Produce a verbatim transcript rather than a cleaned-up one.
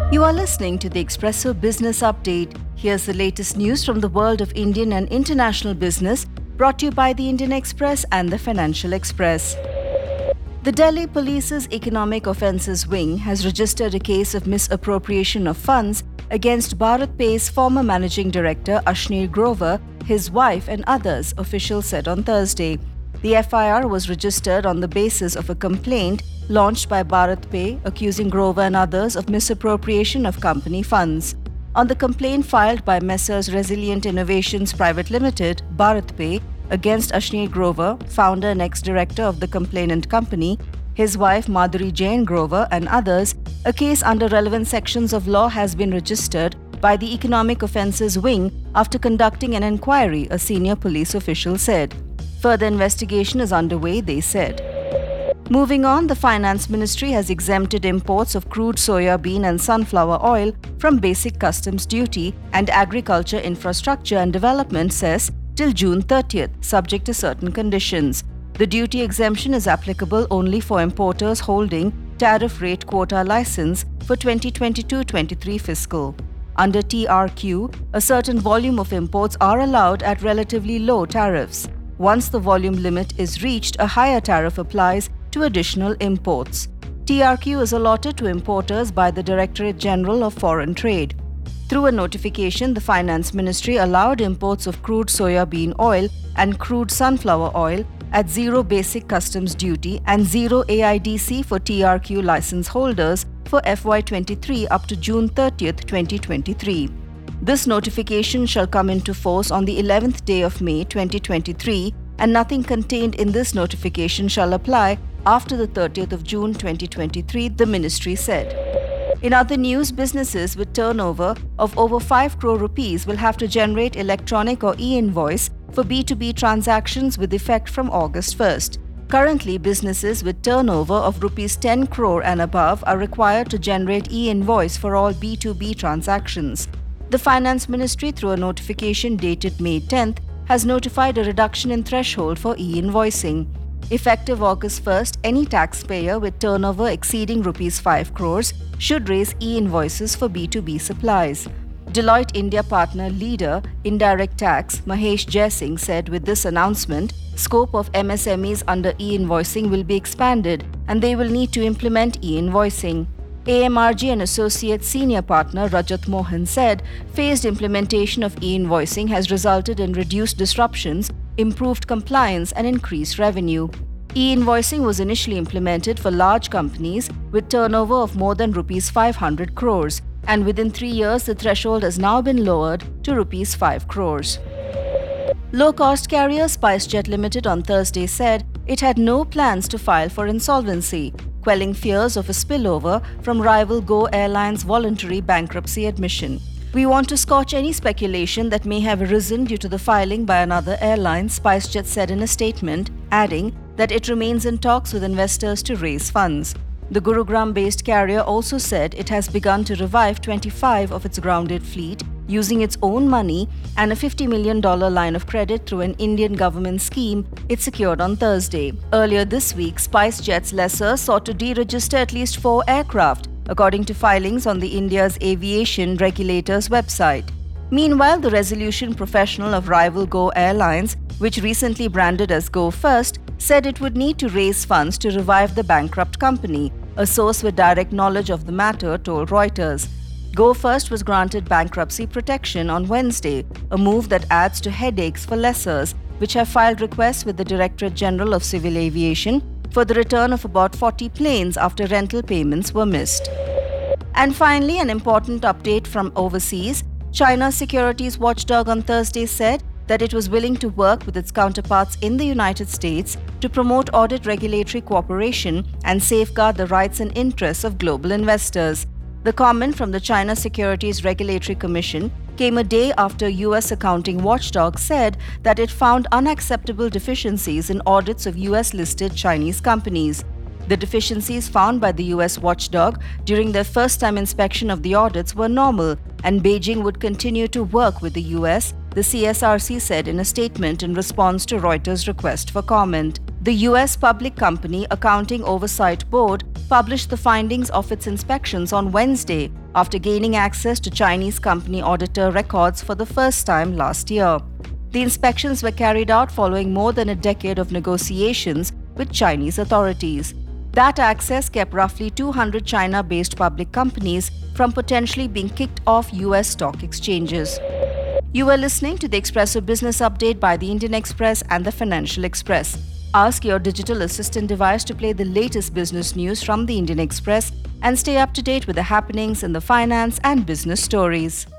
You are listening to the Expresso Business Update. Here's the latest news from the world of Indian and international business, brought to you by the Indian Express and the Financial Express. The Delhi Police's Economic Offences Wing has registered a case of misappropriation of funds against BharatPay's former managing director Ashnir Grover, his wife and others, officials said on Thursday. The F I R was registered on the basis of a complaint launched by BharatPay accusing Grover and others of misappropriation of company funds. On the complaint filed by Messrs Resilient Innovations Private Limited, BharatPay, against Ashnir Grover, founder and ex-director of the complainant company, his wife Madhuri Jain Grover and others, a case under relevant sections of law has been registered by the Economic Offences Wing after conducting an inquiry, a senior police official said. Further investigation is underway, they said. Moving on, the Finance Ministry has exempted imports of crude soya bean and sunflower oil from basic customs duty, and Agriculture, Infrastructure and Development says till June thirtieth, subject to certain conditions. The duty exemption is applicable only for importers holding tariff rate quota license for twenty twenty-two twenty-three fiscal. Under T R Q, a certain volume of imports are allowed at relatively low tariffs. Once the volume limit is reached, a higher tariff applies to additional imports. T R Q is allotted to importers by the Directorate General of Foreign Trade. Through a notification, the Finance Ministry allowed imports of crude soya bean oil and crude sunflower oil at zero basic customs duty and zero A I D C for T R Q license holders for F Y twenty-three up to June thirtieth, twenty twenty-three. This notification shall come into force on the eleventh day of May twenty twenty-three, and nothing contained in this notification shall apply after the thirtieth of June twenty twenty-three, the ministry said. In other news, businesses with turnover of over five crore rupees will have to generate electronic or e-invoice for B two B transactions with effect from August first. Currently, businesses with turnover of rupees ten crore and above are required to generate e-invoice for all B two B transactions. The Finance Ministry, through a notification dated May tenth, has notified a reduction in threshold for e-invoicing. Effective August first, any taxpayer with turnover exceeding rupees five crores should raise e-invoices for B two B supplies. Deloitte India partner leader, Indirect Tax, Mahesh Jaisingh said with this announcement, scope of M S M Es under e-invoicing will be expanded and they will need to implement e-invoicing. A M R G and Associate Senior Partner Rajat Mohan said phased implementation of e-invoicing has resulted in reduced disruptions, improved compliance and increased revenue. E-invoicing was initially implemented for large companies with turnover of more than rupees five hundred crores, and within three years the threshold has now been lowered to rupees five crores. Low-cost carrier SpiceJet Limited on Thursday said it had no plans to file for insolvency, quelling fears of a spillover from rival Go Airlines' voluntary bankruptcy admission. We want to scotch any speculation that may have arisen due to the filing by another airline, SpiceJet said in a statement, adding that it remains in talks with investors to raise funds. The Gurugram-based carrier also said it has begun to revive twenty-five of its grounded fleet using its own money and a fifty million dollars line of credit through an Indian government scheme it secured on Thursday. Earlier this week, SpiceJet's lessor sought to deregister at least four aircraft, according to filings on the India's aviation regulator's website. Meanwhile, the resolution professional of rival Go Airlines, which recently branded as Go First, said it would need to raise funds to revive the bankrupt company, a source with direct knowledge of the matter told Reuters. Go First was granted bankruptcy protection on Wednesday, a move that adds to headaches for lessors, which have filed requests with the Directorate General of Civil Aviation for the return of about forty planes after rental payments were missed. And finally, an important update from overseas. China's securities watchdog on Thursday said that it was willing to work with its counterparts in the United States to promote audit regulatory cooperation and safeguard the rights and interests of global investors. The comment from the China Securities Regulatory Commission came a day after U S accounting watchdog said that it found unacceptable deficiencies in audits of U S-listed Chinese companies. The deficiencies found by the U S watchdog during their first-time inspection of the audits were normal, and Beijing would continue to work with the U S, the C S R C said in a statement in response to Reuters' request for comment. The U S Public Company Accounting Oversight Board published the findings of its inspections on Wednesday after gaining access to Chinese company auditor records for the first time last year. The inspections were carried out following more than a decade of negotiations with Chinese authorities. That access kept roughly two hundred China-based public companies from potentially being kicked off U S stock exchanges. You are listening to the Expresso Business Update by the Indian Express and the Financial Express. Ask your digital assistant device to play the latest business news from the Indian Express and stay up to date with the happenings in the finance and business stories.